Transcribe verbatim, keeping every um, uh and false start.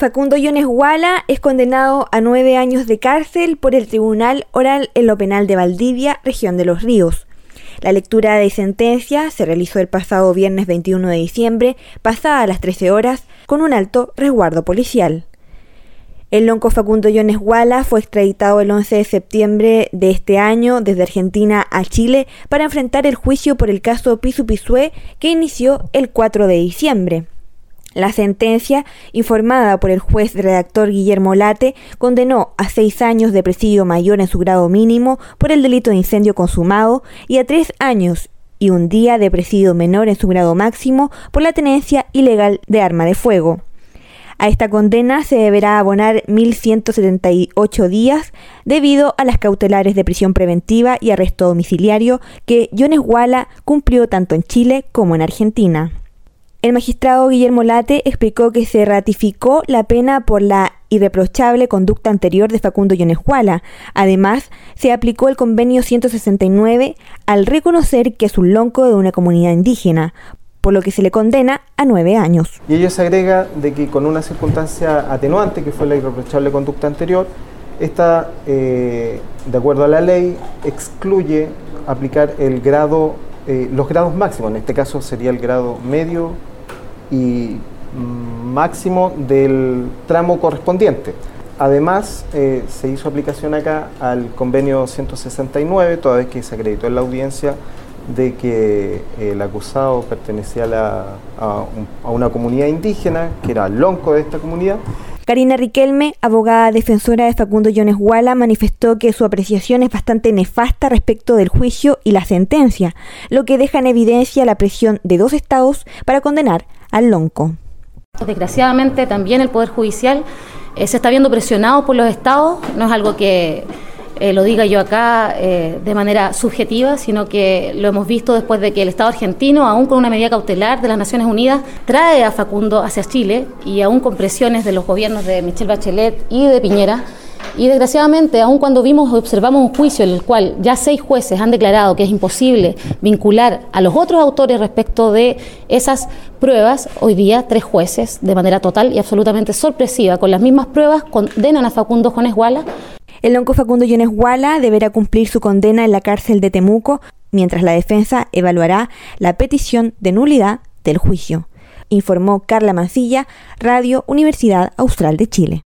Facundo Yones Guala es condenado a nueve años de cárcel por el Tribunal Oral en lo Penal de Valdivia, región de Los Ríos. La lectura de sentencia se realizó el pasado viernes veintiuno de diciembre, pasada las trece horas, con un alto resguardo policial. El lonco Facundo Yones Guala fue extraditado el once de septiembre de este año desde Argentina a Chile para enfrentar el juicio por el caso Pisupisué, que inició el cuatro de diciembre. La sentencia, informada por el juez redactor Guillermo Late, condenó a seis años de presidio mayor en su grado mínimo por el delito de incendio consumado y a tres años y un día de presidio menor en su grado máximo por la tenencia ilegal de arma de fuego. A esta condena se deberá abonar mil ciento setenta y ocho días debido a las cautelares de prisión preventiva y arresto domiciliario que Yones Guala cumplió tanto en Chile como en Argentina. El magistrado Guillermo Late explicó que se ratificó la pena por la irreprochable conducta anterior de Facundo Yones Guala. Además, se aplicó el convenio ciento sesenta y nueve al reconocer que es un lonco de una comunidad indígena, por lo que se le condena a nueve años. Y ello se agrega de que con una circunstancia atenuante, que fue la irreprochable conducta anterior, esta, eh, de acuerdo a la ley, excluye aplicar el grado, eh, los grados máximos, en este caso sería el grado medio y máximo del tramo correspondiente. Además, eh, se hizo aplicación acá al convenio ciento sesenta y nueve, toda vez que se acreditó en la audiencia de que el acusado pertenecía a, la, a, un, a una comunidad indígena, que era el lonco de esta comunidad. Karina Riquelme, abogada defensora de Facundo Yones Guala, manifestó que su apreciación es bastante nefasta respecto del juicio y la sentencia, lo que deja en evidencia la presión de dos estados para condenar al lonco. Desgraciadamente también el Poder Judicial eh, se está viendo presionado por los estados, no es algo que Eh, lo diga yo acá eh, de manera subjetiva, sino que lo hemos visto después de que el Estado argentino, aún con una medida cautelar de las Naciones Unidas, trae a Facundo hacia Chile, y aún con presiones de los gobiernos de Michelle Bachelet y de Piñera. Y desgraciadamente, aún cuando vimos observamos un juicio en el cual ya seis jueces han declarado que es imposible vincular a los otros autores respecto de esas pruebas, hoy día tres jueces, de manera total y absolutamente sorpresiva, con las mismas pruebas, condenan a Facundo Yones Guala. El lonco Facundo Yones Guala deberá cumplir su condena en la cárcel de Temuco, mientras la defensa evaluará la petición de nulidad del juicio, informó Carla Mancilla, Radio Universidad Austral de Chile.